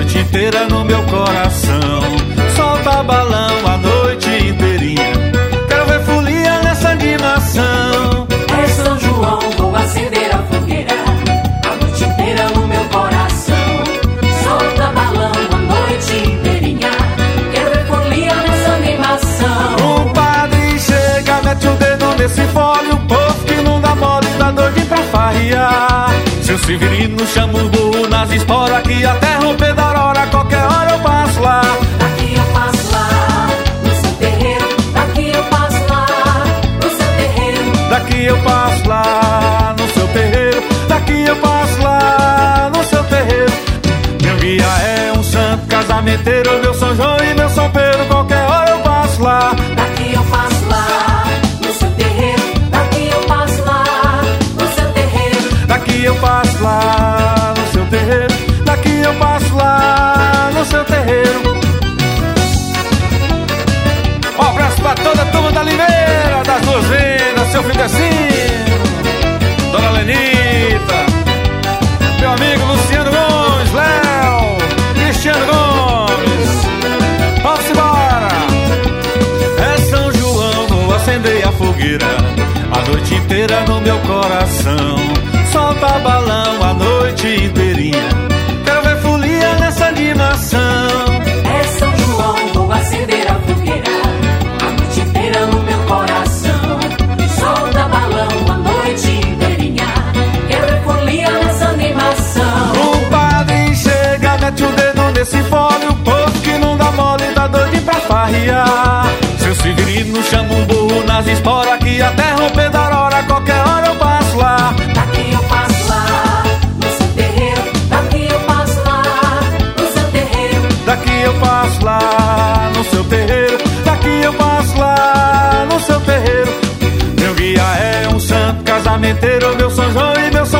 noite inteira no meu coração. Solta balão a noite inteirinha, quero ver folia nessa animação. É São João, vou acender a fogueira a noite inteira no meu coração. Solta balão a noite inteirinha, quero ver folia nessa animação. O padre chega, mete o dedo nesse fole, o povo que não dá mole tá doido pra farrear. Seu Severino chama os burros nas esporas, que até romper da aurora, qualquer hora eu passo lá. Daqui eu passo lá, no seu terreiro. Daqui eu passo lá, no seu terreiro. Daqui eu passo lá no seu terreiro. Daqui eu passo lá no seu terreiro. Meu guia é um santo casamenteiro, meu São João e meu São Pedro, qualquer hora eu passo lá. Daqui eu passo lá, no seu terreiro. Daqui eu passo lá, no seu terreiro. Daqui eu passo lá no seu terreiro. Daqui eu passo lá no seu terreiro. Um abraço pra toda a turma da Limeira, das Duas Vendas, seu Fidecino, Dona Lenita, meu amigo Luciano Gomes, Léo, Cristiano Gomes. Vamos embora! É São João, vou acender a fogueira a noite inteira no meu coração. Solta balão a noite inteirinha, quero ver folia nessa animação. É São João, vou acender a fogueira a noite inteira no meu coração. Solta balão a noite inteirinha, quero ver folia nessa animação. O padre chega, mete o dedo nesse fole, o povo que não dá mole tá doido pra farrear. Seu Severino chama um burro nas esporas, que até romper da aurora, qualquer hora eu passo lá. Daqui eu passo lá, no seu terreiro. Daqui eu passo lá, no seu terreiro. Daqui eu passo lá no seu terreiro. Daqui eu passo lá no seu terreiro. Meu guia é um santo casamenteiro, meu São João e meu São